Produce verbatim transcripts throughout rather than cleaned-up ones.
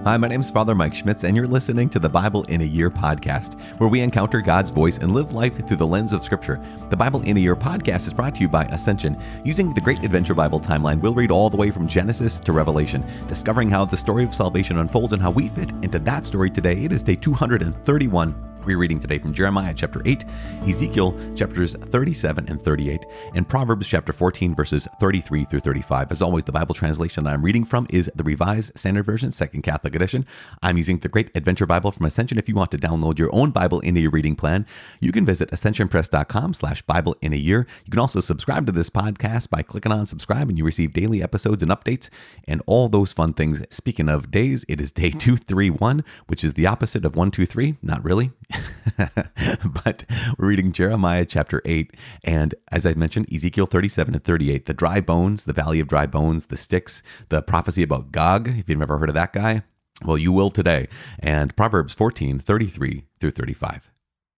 Hi, my name is Father Mike Schmitz, and you're listening to the Bible in a Year podcast, where we encounter God's voice and live life through the lens of Scripture. The Bible in a Year podcast is brought to you by Ascension. Using the Great Adventure Bible timeline, we'll read all the way from Genesis to Revelation, discovering how the story of salvation unfolds and how we fit into that story today. It is day two hundred thirty-one. We're reading today from Jeremiah chapter eight, Ezekiel chapters thirty-seven and thirty-eight, and Proverbs chapter fourteen, verses thirty-three through thirty-five. As always, the Bible translation that I'm reading from is the Revised Standard Version, Second Catholic Edition. I'm using the Great Adventure Bible from Ascension. If you want to download your own Bible in a Year reading plan, you can visit ascensionpress.com slash Bible in a Year. You can also subscribe to this podcast by clicking on subscribe, and you receive daily episodes and updates and all those fun things. Speaking of days, it is day two thirty-one, which is the opposite of one two three. Not really. But we're reading Jeremiah chapter eight, and as I mentioned, Ezekiel thirty-seven and thirty-eight, the dry bones, the valley of dry bones, the sticks, the prophecy about Gog. If you've never heard of that guy, well, you will today. And Proverbs fourteen, thirty-three through thirty-five.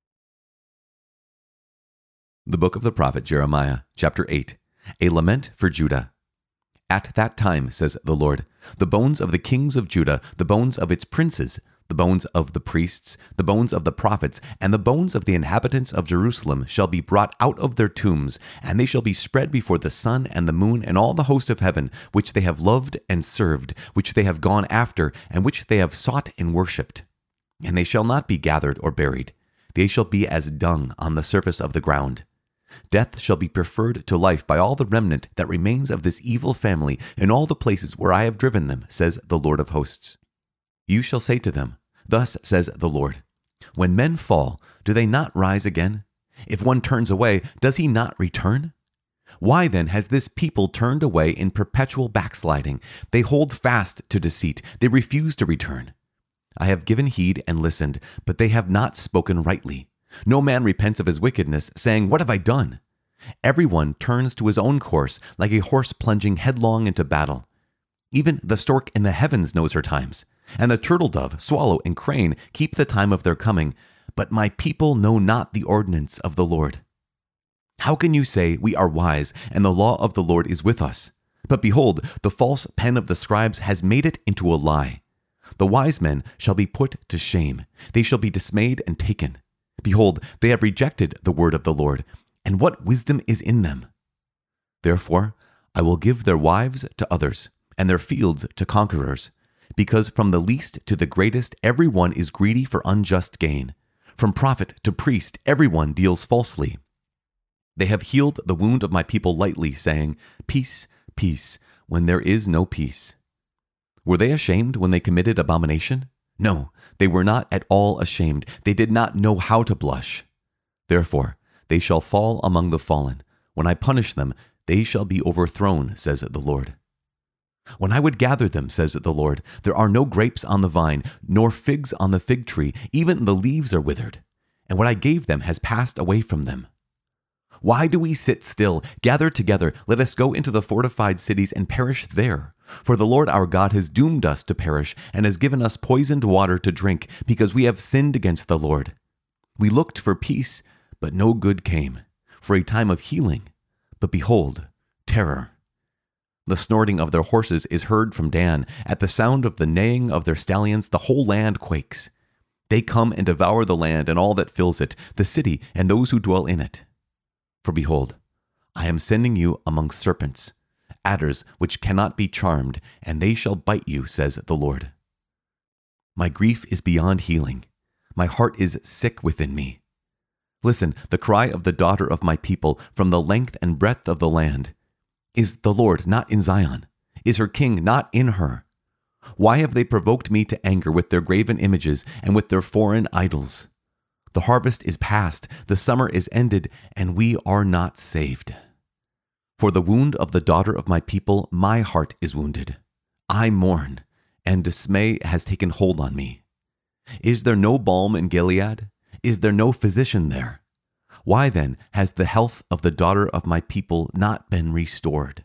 The book of the prophet Jeremiah, chapter eight, a lament for Judah. At that time, says the Lord, the bones of the kings of Judah, the bones of its princes, the bones of the priests, the bones of the prophets, and the bones of the inhabitants of Jerusalem shall be brought out of their tombs, and they shall be spread before the sun and the moon and all the host of heaven, which they have loved and served, which they have gone after, and which they have sought and worshipped. And they shall not be gathered or buried. They shall be as dung on the surface of the ground. Death shall be preferred to life by all the remnant that remains of this evil family in all the places where I have driven them, says the Lord of hosts. You shall say to them, thus says the Lord, when men fall, do they not rise again? If one turns away, does he not return? Why then has this people turned away in perpetual backsliding? They hold fast to deceit. They refuse to return. I have given heed and listened, but they have not spoken rightly. No man repents of his wickedness, saying, what have I done? Everyone turns to his own course, like a horse plunging headlong into battle. Even the stork in the heavens knows her times, and the turtle dove, swallow, and crane keep the time of their coming, but my people know not the ordinance of the Lord. How can you say, we are wise, and the law of the Lord is with us? But behold, the false pen of the scribes has made it into a lie. The wise men shall be put to shame. They shall be dismayed and taken. Behold, they have rejected the word of the Lord, and what wisdom is in them? Therefore, I will give their wives to others, and their fields to conquerors, because from the least to the greatest, everyone is greedy for unjust gain. From prophet to priest, everyone deals falsely. They have healed the wound of my people lightly, saying, peace, peace, when there is no peace. Were they ashamed when they committed abomination? No, they were not at all ashamed. They did not know how to blush. Therefore, they shall fall among the fallen. When I punish them, they shall be overthrown, says the Lord. When I would gather them, says the Lord, there are no grapes on the vine, nor figs on the fig tree, even the leaves are withered, and what I gave them has passed away from them. Why do we sit still? Gather together, let us go into the fortified cities and perish there. For the Lord our God has doomed us to perish, and has given us poisoned water to drink, because we have sinned against the Lord. We looked for peace, but no good came, for a time of healing, but behold, terror. The snorting of their horses is heard from Dan. At the sound of the neighing of their stallions, the whole land quakes. They come and devour the land and all that fills it, the city and those who dwell in it. For behold, I am sending you among serpents, adders which cannot be charmed, and they shall bite you, says the Lord. My grief is beyond healing. My heart is sick within me. Listen, the cry of the daughter of my people from the length and breadth of the land. Is the Lord not in Zion? Is her king not in her? Why have they provoked me to anger with their graven images and with their foreign idols? The harvest is past, the summer is ended, and we are not saved. For the wound of the daughter of my people, my heart is wounded. I mourn, and dismay has taken hold on me. Is there no balm in Gilead? Is there no physician there? Why then has the health of the daughter of my people not been restored?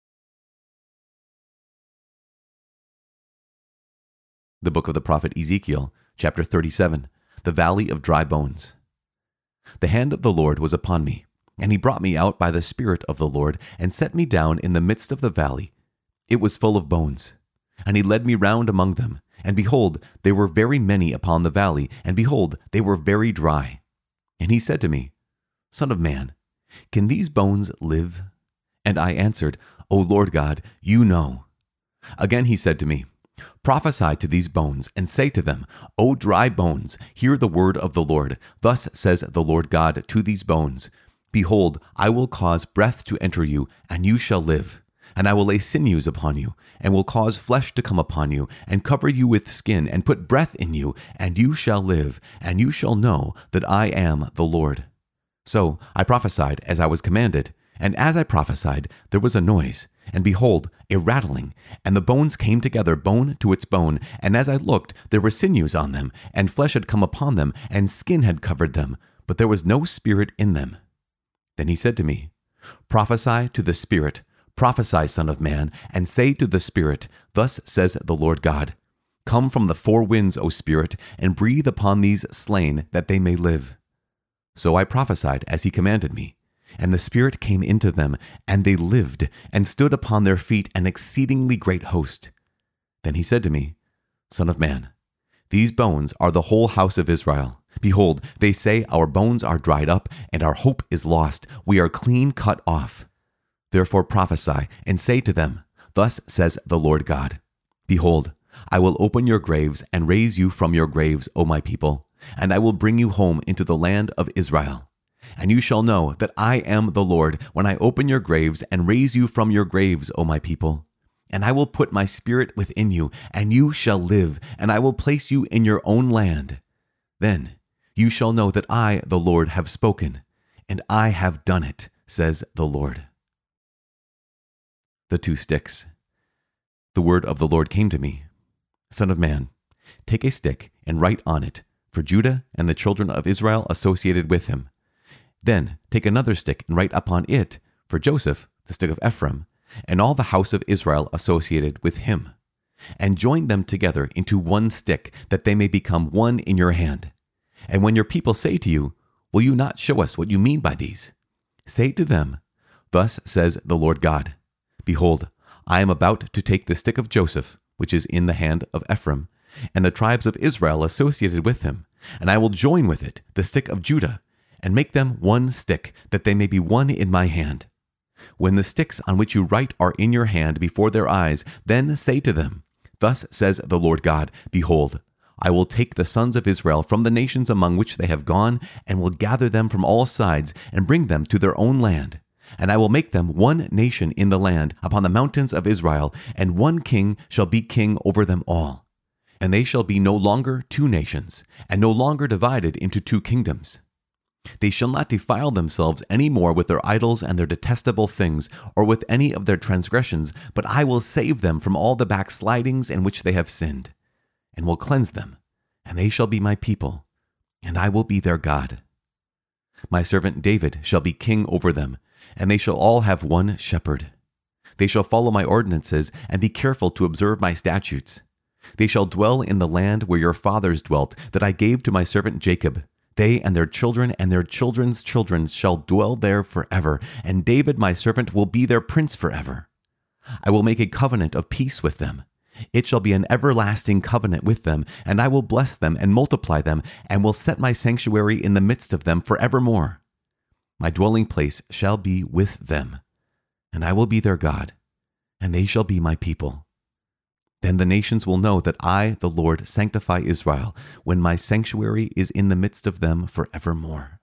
The book of the prophet Ezekiel, chapter thirty-seven, the valley of dry bones. The hand of the Lord was upon me, and he brought me out by the Spirit of the Lord, and set me down in the midst of the valley. It was full of bones. And he led me round among them, and behold, there were very many upon the valley, and behold, they were very dry. And he said to me, Son of man, can these bones live? And I answered, O Lord God, you know. Again he said to me, Prophesy to these bones, and say to them, O dry bones, hear the word of the Lord. Thus says the Lord God to these bones, Behold, I will cause breath to enter you, and you shall live. And I will lay sinews upon you, and will cause flesh to come upon you, and cover you with skin, and put breath in you, and you shall live, and you shall know that I am the Lord. So I prophesied as I was commanded, and as I prophesied, there was a noise, and behold, a rattling, and the bones came together, bone to its bone. And as I looked, there were sinews on them, and flesh had come upon them, and skin had covered them, but there was no spirit in them. Then he said to me, Prophesy to the spirit, prophesy, son of man, and say to the spirit, Thus says the Lord God, Come from the four winds, O spirit, and breathe upon these slain, that they may live. So I prophesied as he commanded me, and the spirit came into them, and they lived, and stood upon their feet an exceedingly great host. Then he said to me, Son of man, these bones are the whole house of Israel. Behold, they say, Our bones are dried up, and our hope is lost. We are clean cut off. Therefore prophesy, and say to them, Thus says the Lord God, Behold, I will open your graves, and raise you from your graves, O my people, and I will bring you home into the land of Israel. And you shall know that I am the Lord, when I open your graves, and raise you from your graves, O my people. And I will put my spirit within you, and you shall live, and I will place you in your own land. Then you shall know that I, the Lord, have spoken, and I have done it, says the Lord. The two sticks. The word of the Lord came to me. Son of man, take a stick and write on it, for Judah and the children of Israel associated with him. Then take another stick and write upon it, for Joseph, the stick of Ephraim, and all the house of Israel associated with him. And join them together into one stick, that they may become one in your hand. And when your people say to you, Will you not show us what you mean by these? Say to them, Thus says the Lord God, Behold, I am about to take the stick of Joseph, which is in the hand of Ephraim, and the tribes of Israel associated with him, and I will join with it the stick of Judah, and make them one stick, that they may be one in my hand. When the sticks on which you write are in your hand before their eyes, then say to them, Thus says the Lord God, Behold, I will take the sons of Israel from the nations among which they have gone, and will gather them from all sides, and bring them to their own land. And I will make them one nation in the land upon the mountains of Israel, and one king shall be king over them all. And they shall be no longer two nations, and no longer divided into two kingdoms. They shall not defile themselves any more with their idols and their detestable things, or with any of their transgressions, but I will save them from all the backslidings in which they have sinned, and will cleanse them, and they shall be my people, and I will be their God. My servant David shall be king over them, and they shall all have one shepherd. They shall follow my ordinances, and be careful to observe my statutes. They shall dwell in the land where your fathers dwelt, that I gave to my servant Jacob. They and their children and their children's children shall dwell there forever, and David my servant will be their prince forever. I will make a covenant of peace with them. It shall be an everlasting covenant with them, and I will bless them and multiply them, and will set my sanctuary in the midst of them forevermore. My dwelling place shall be with them, and I will be their God, and they shall be my people. Then the nations will know that I, the Lord, sanctify Israel, when my sanctuary is in the midst of them forevermore.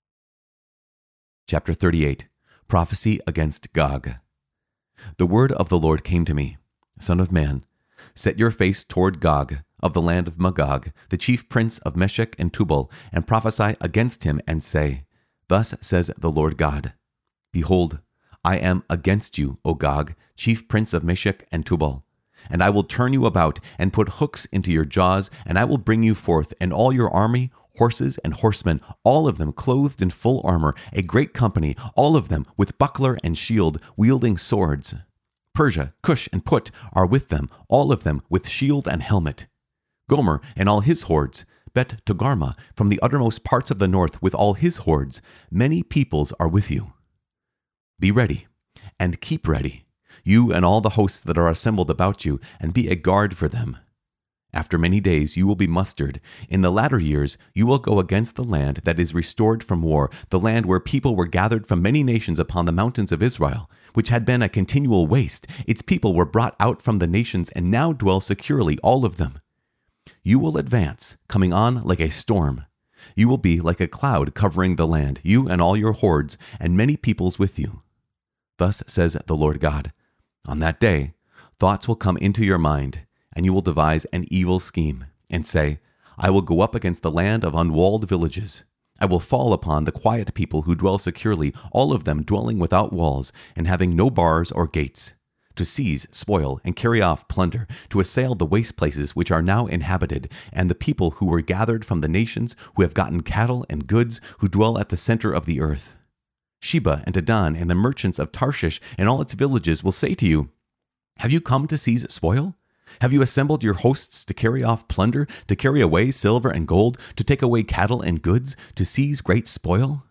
Chapter thirty-eight. Prophecy against Gog. The word of the Lord came to me, Son of man, set your face toward Gog, of the land of Magog, the chief prince of Meshech and Tubal, and prophesy against him, and say, Thus says the Lord God, Behold, I am against you, O Gog, chief prince of Meshech and Tubal. And I will turn you about, and put hooks into your jaws, and I will bring you forth, and all your army, horses and horsemen, all of them clothed in full armor, a great company, all of them with buckler and shield, wielding swords. Persia, Cush, and Put are with them, all of them with shield and helmet. Gomer and all his hordes, Bet Togarmah from the uttermost parts of the north with all his hordes, many peoples are with you. Be ready, and keep ready. you and all the hosts that are assembled about you, and be a guard for them. After many days you will be mustered. In the latter years you will go against the land that is restored from war, the land where people were gathered from many nations upon the mountains of Israel, which had been a continual waste. Its people were brought out from the nations and now dwell securely, all of them. You will advance, coming on like a storm. You will be like a cloud covering the land, you and all your hordes, and many peoples with you. Thus says the Lord God, on that day thoughts will come into your mind, and you will devise an evil scheme, and say, I will go up against the land of unwalled villages. I will fall upon the quiet people who dwell securely, all of them dwelling without walls, and having no bars or gates, to seize, spoil, and carry off plunder, to assail the waste places which are now inhabited, and the people who were gathered from the nations, who have gotten cattle and goods, who dwell at the center of the earth. Sheba and Dedan and the merchants of Tarshish and all its villages will say to you, have you come to seize spoil? Have you assembled your hosts to carry off plunder, to carry away silver and gold, to take away cattle and goods, to seize great spoil?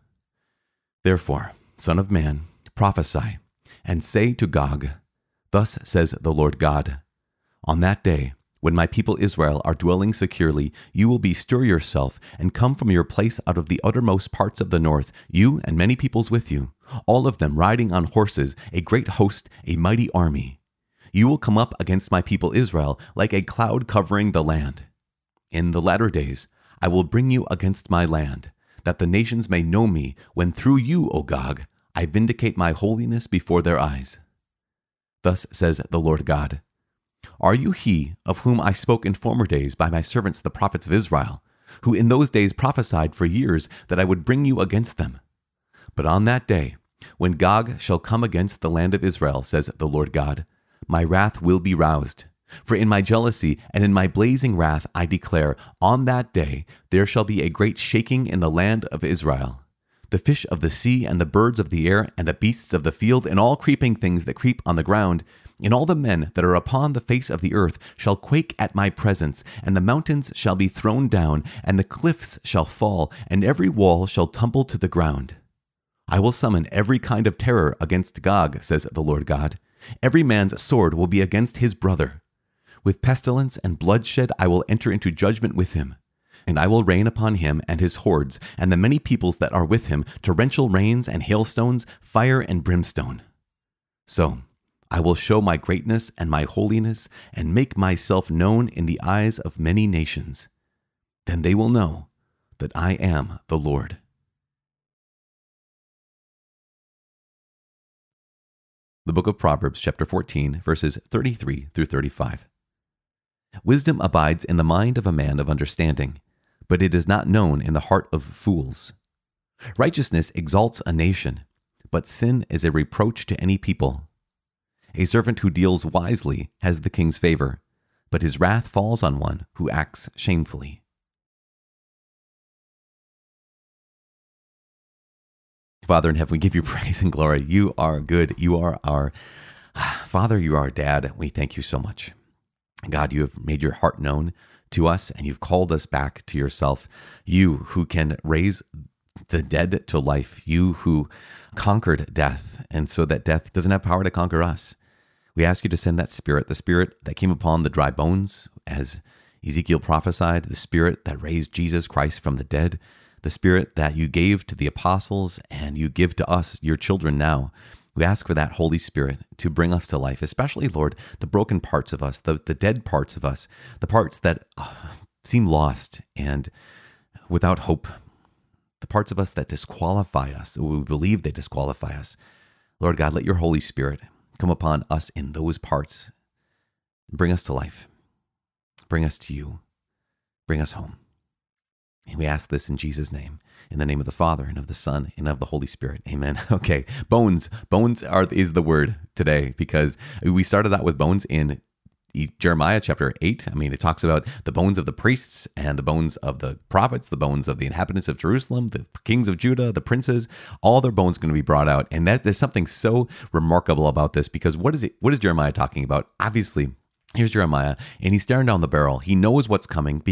Therefore, Son of man, prophesy, and say to Gog, thus says the Lord God, on that day, when my people Israel are dwelling securely, you will bestir yourself and come from your place out of the uttermost parts of the north, you and many peoples with you, all of them riding on horses, a great host, a mighty army. You will come up against my people Israel like a cloud covering the land. In the latter days, I will bring you against my land, that the nations may know me, when through you, O Gog, I vindicate my holiness before their eyes. Thus says the Lord God, are you he of whom I spoke in former days by my servants the prophets of Israel, who in those days prophesied for years that I would bring you against them? But on that day, when Gog shall come against the land of Israel, says the Lord God, my wrath will be roused. For in my jealousy and in my blazing wrath I declare, on that day there shall be a great shaking in the land of Israel. The fish of the sea and the birds of the air and the beasts of the field and all creeping things that creep on the ground, and all the men that are upon the face of the earth shall quake at my presence, and the mountains shall be thrown down, and the cliffs shall fall, and every wall shall tumble to the ground. I will summon every kind of terror against Gog, says the Lord God. Every man's sword will be against his brother. With pestilence and bloodshed I will enter into judgment with him. And I will rain upon him and his hordes, and the many peoples that are with him, torrential rains and hailstones, fire and brimstone. So I will show my greatness and my holiness, and make myself known in the eyes of many nations. Then they will know that I am the Lord. The book of Proverbs, chapter fourteen, verses thirty-three through thirty-five. Wisdom abides in the mind of a man of understanding, but it is not known in the heart of fools. Righteousness exalts a nation, but sin is a reproach to any people. A servant who deals wisely has the king's favor, but his wrath falls on one who acts shamefully. Father in heaven, we give you praise and glory. You are good. You are our Father. You are our dad. We thank you so much. God, you have made your heart known to us, and you've called us back to yourself. You who can raise the dead to life. You who conquered death, and so that death doesn't have power to conquer us. We ask you to send that spirit, the spirit that came upon the dry bones, as Ezekiel prophesied, the spirit that raised Jesus Christ from the dead, the spirit that you gave to the apostles and you give to us, your children now. We ask for that Holy Spirit to bring us to life, especially, Lord, the broken parts of us, the, the dead parts of us, the parts that uh, seem lost and without hope, the parts of us that disqualify us, or we believe they disqualify us. Lord God, let your Holy Spirit come upon us in those parts. Bring us to life. Bring us to you. Bring us home. And we ask this in Jesus' name, in the name of the Father, and of the Son, and of the Holy Spirit. Amen. Okay, bones. Bones are is the word today, because we started out with bones in Jeremiah chapter eight. I mean, it talks about the bones of the priests and the bones of the prophets, the bones of the inhabitants of Jerusalem, the kings of Judah, the princes. All their bones going to be brought out. And that, there's something so remarkable about this, because what is it? What is Jeremiah talking about? Obviously, here's Jeremiah, and he's staring down the barrel. He knows what's coming because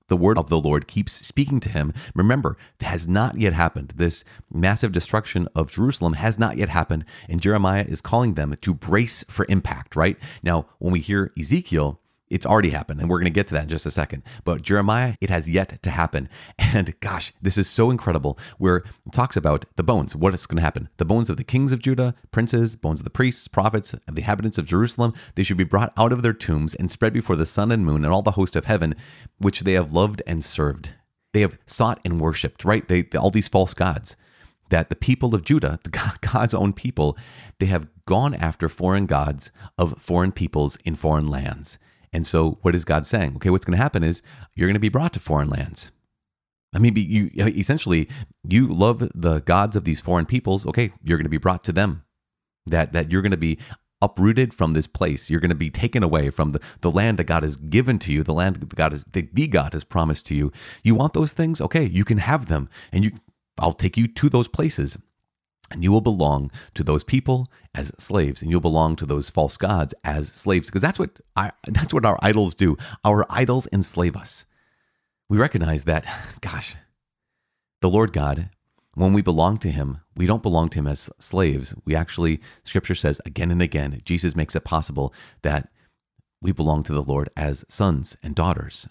the word of the Lord keeps speaking to him. Remember, that has not yet happened. This massive destruction of Jerusalem has not yet happened, and Jeremiah is calling them to brace for impact, right? Now, when we hear Ezekiel, it's already happened, and we're going to get to that in just a second. But Jeremiah, it has yet to happen. And gosh, this is so incredible, where it talks about the bones, what is going to happen. The bones of the kings of Judah, princes, bones of the priests, prophets, of the inhabitants of Jerusalem, they should be brought out of their tombs and spread before the sun and moon and all the host of heaven, which they have loved and served. They have sought and worshipped, right? They, all these false gods. That the people of Judah, the God's own people, they have gone after foreign gods of foreign peoples in foreign lands. And so what is God saying? Okay, what's going to happen is you're going to be brought to foreign lands. I mean, you essentially, you love the gods of these foreign peoples. Okay, you're going to be brought to them. That that you're going to be uprooted from this place. You're going to be taken away from the, the land that God has given to you, the land that God is, the, the God has promised to you. You want those things? Okay, you can have them. And you, I'll take you to those places. And you will belong to those people as slaves, and you'll belong to those false gods as slaves, because that's what I, that's what our idols do. Our idols enslave us. We recognize that, gosh, the Lord God, when we belong to him, we don't belong to him as slaves. We actually, Scripture says again and again, Jesus makes it possible that we belong to the Lord as sons and daughters.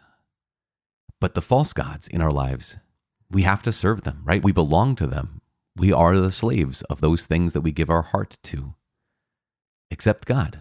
But the false gods in our lives, we have to serve them, right? We belong to them. We are the slaves of those things that we give our heart to, except God.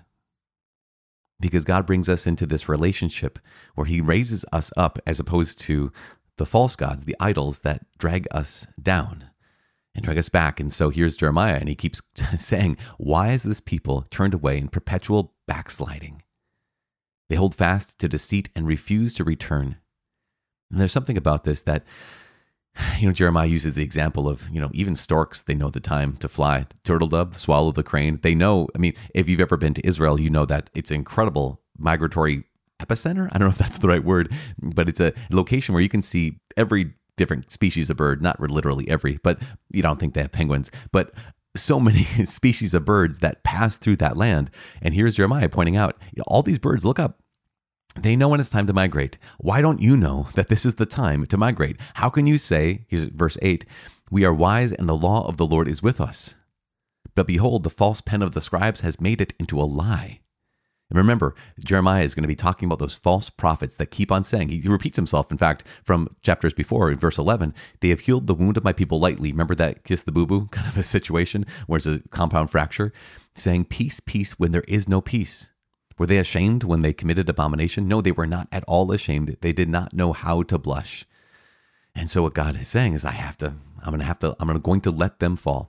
Because God brings us into this relationship where he raises us up as opposed to the false gods, the idols that drag us down and drag us back. And so here's Jeremiah, and he keeps saying, why is this people turned away in perpetual backsliding? They hold fast to deceit and refuse to return. And there's something about this that, you know, Jeremiah uses the example of, you know, even storks, they know the time to fly. The turtle dove, the swallow, the crane, they know. I mean, if you've ever been to Israel, you know that it's an incredible migratory epicenter. I don't know if that's the right word, but it's a location where you can see every different species of bird, not literally every, but you don't think they have penguins, but so many species of birds that pass through that land. And here's Jeremiah pointing out, all these birds, look up. They know when it's time to migrate. Why don't you know that this is the time to migrate? How can you say, here's verse eight, we are wise and the law of the Lord is with us. But behold, the false pen of the scribes has made it into a lie. And remember, Jeremiah is going to be talking about those false prophets that keep on saying, he repeats himself, in fact, from chapters before, in verse eleven, they have healed the wound of my people lightly. Remember that kiss the boo-boo kind of a situation where it's a compound fracture? Saying peace, peace when there is no peace. Were they ashamed when they committed abomination? No, they were not at all ashamed. They did not know how to blush. And so what God is saying is, I have to, I'm going to have to, I'm going to let them fall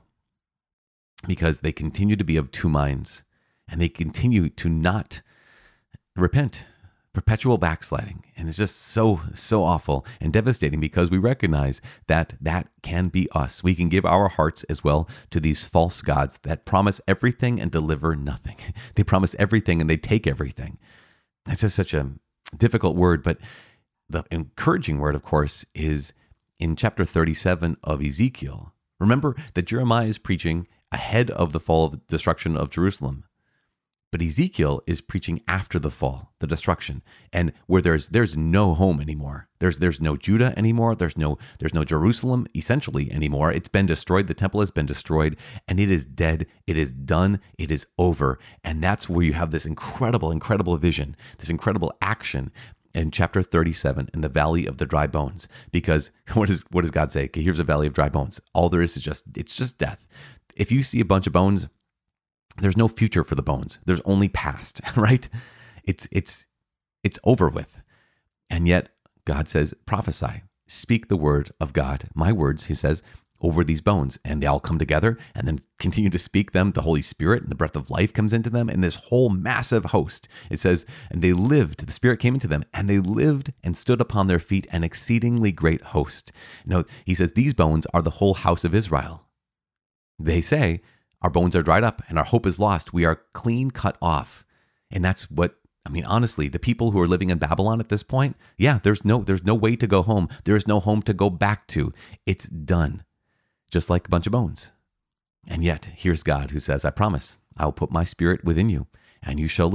because they continue to be of two minds and they continue to not repent. Perpetual backsliding. And it's just so, so awful and devastating because we recognize that that can be us. We can give our hearts as well to these false gods that promise everything and deliver nothing. They promise everything and they take everything. That's just such a difficult word, but the encouraging word, of course, is in chapter thirty-seven of Ezekiel. Remember that Jeremiah is preaching ahead of the fall of destruction of Jerusalem. But Ezekiel is preaching after the fall, the destruction, and where there's there's no home anymore. There's there's no Judah anymore. There's no there's no Jerusalem essentially anymore. It's been destroyed. The temple has been destroyed, and it is dead. It is done. It is over. And that's where you have this incredible, incredible vision, this incredible action in chapter thirty-seven in the valley of the dry bones. Because what does what does God say? Okay, here's a valley of dry bones. All there is is just it's just death. If you see a bunch of bones, there's no future for the bones. There's only past, right? It's it's it's over with. And yet God says, prophesy, speak the word of God. My words, he says, over these bones. And they all come together and then continue to speak them. The Holy Spirit and the breath of life comes into them. And this whole massive host, it says, and they lived, the Spirit came into them and they lived and stood upon their feet, an exceedingly great host. No, he says, these bones are the whole house of Israel. They say, our bones are dried up and our hope is lost. We are clean cut off. And that's what, I mean, honestly, the people who are living in Babylon at this point, yeah, there's no, there's no way to go home. There is no home to go back to. It's done. Just like a bunch of bones. And yet, here's God who says, I promise, I'll put my spirit within you and you shall live.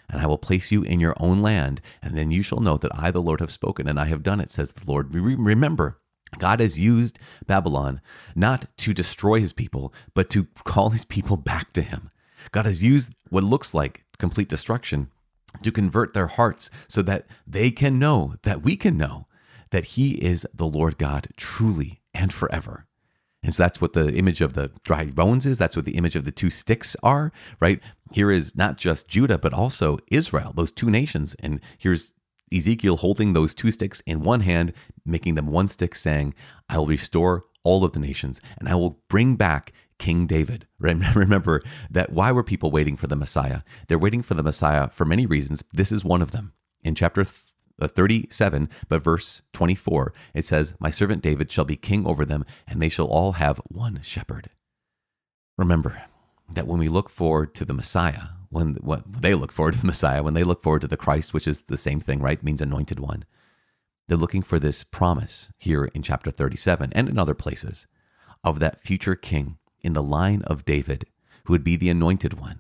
and I will place you in your own land, and then you shall know that I, the Lord, have spoken, and I have done it, says the Lord. Re- remember, God has used Babylon not to destroy his people, but to call his people back to him. God has used what looks like complete destruction to convert their hearts so that they can know, that we can know, that he is the Lord God truly and forever. And so that's what the image of the dry bones is. That's what the image of the two sticks are, right? Here is not just Judah, but also Israel, those two nations. And here's Ezekiel holding those two sticks in one hand, making them one stick, saying, I will restore all of the nations, and I will bring back King David. Remember that why were people waiting for the Messiah? They're waiting for the Messiah for many reasons. This is one of them. In chapter thirty-seven, but verse twenty-four, it says, my servant David shall be king over them, and they shall all have one shepherd. Remember that when we look forward to the Messiah, when what they look forward to the Messiah, when they look forward to the Christ, which is the same thing, right? Means anointed one. They're looking for this promise here in chapter thirty-seven and in other places of that future king in the line of David, who would be the anointed one,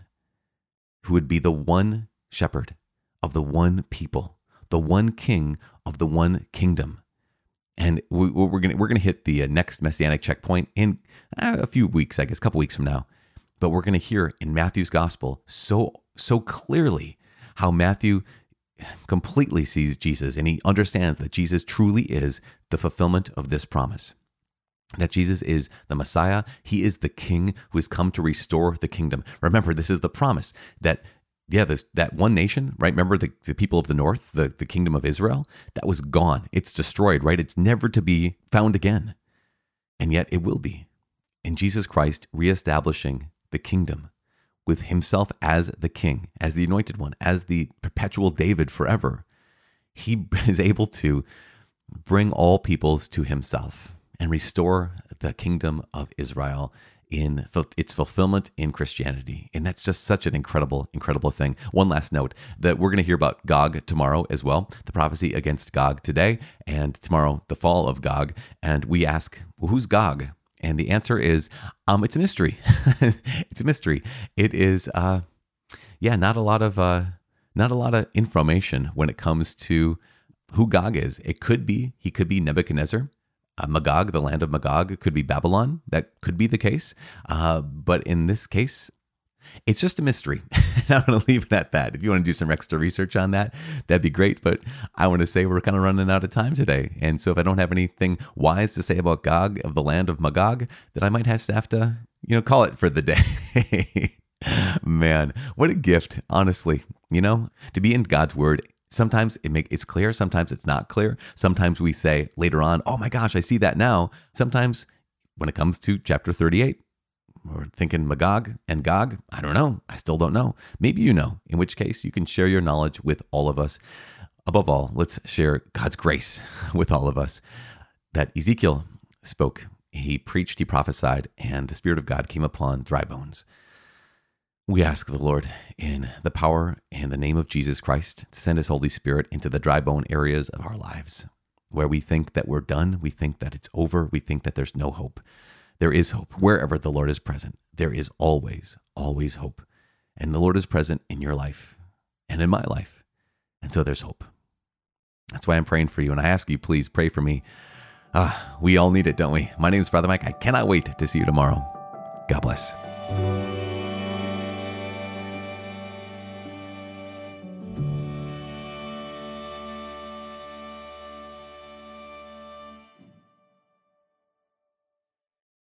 who would be the one shepherd of the one people, the one king of the one kingdom. And we, we're going we're gonna hit the next messianic checkpoint in a few weeks, I guess, a couple weeks from now. But we're going to hear in Matthew's gospel so, so clearly how Matthew completely sees Jesus, and he understands that Jesus truly is the fulfillment of this promise. That Jesus is the Messiah. He is the king who has come to restore the kingdom. Remember, this is the promise that, yeah, this, that one nation, right? Remember the, the people of the north, the, the kingdom of Israel, that was gone. It's destroyed, right? It's never to be found again. And yet it will be. In Jesus Christ reestablishing the kingdom with himself as the king, as the anointed one, as the perpetual David forever, he is able to bring all peoples to himself and restore the kingdom of Israel in its fulfillment in Christianity. And that's just such an incredible, incredible thing. One last note that we're going to hear about Gog tomorrow as well, the prophecy against Gog today, and tomorrow, the fall of Gog. And we ask, well, who's Gog? And the answer is, um, it's a mystery. It's a mystery. It is, uh, yeah, not a lot of, uh, not a lot of information when it comes to who Gog is. It could be, he could be Nebuchadnezzar. Uh, Magog, the land of Magog, could be Babylon. That could be the case. Uh, but in this case, it's just a mystery. I'm going to leave it at that. If you want to do some extra research on that, that'd be great. But I want to say we're kind of running out of time today. And so if I don't have anything wise to say about Gog of the land of Magog, then I might have to, you know, call it for the day. Man, what a gift, honestly, you know, to be in God's word. Sometimes it make it's clear. Sometimes it's not clear. Sometimes we say later on, oh my gosh, I see that now. Sometimes when it comes to chapter thirty-eight, we're thinking Magog and Gog. I don't know. I still don't know. Maybe you know, in which case you can share your knowledge with all of us. Above all, let's share God's grace with all of us. That Ezekiel spoke, he preached, he prophesied, and the Spirit of God came upon dry bones. We ask the Lord in the power and the name of Jesus Christ to send his Holy Spirit into the dry bone areas of our lives where we think that we're done. We think that it's over. We think that there's no hope. There is hope. Wherever the Lord is present, there is always, always hope. And the Lord is present in your life and in my life. And so there's hope. That's why I'm praying for you. And I ask you, please pray for me. Ah, we all need it, don't we? My name is Father Mike. I cannot wait to see you tomorrow. God bless.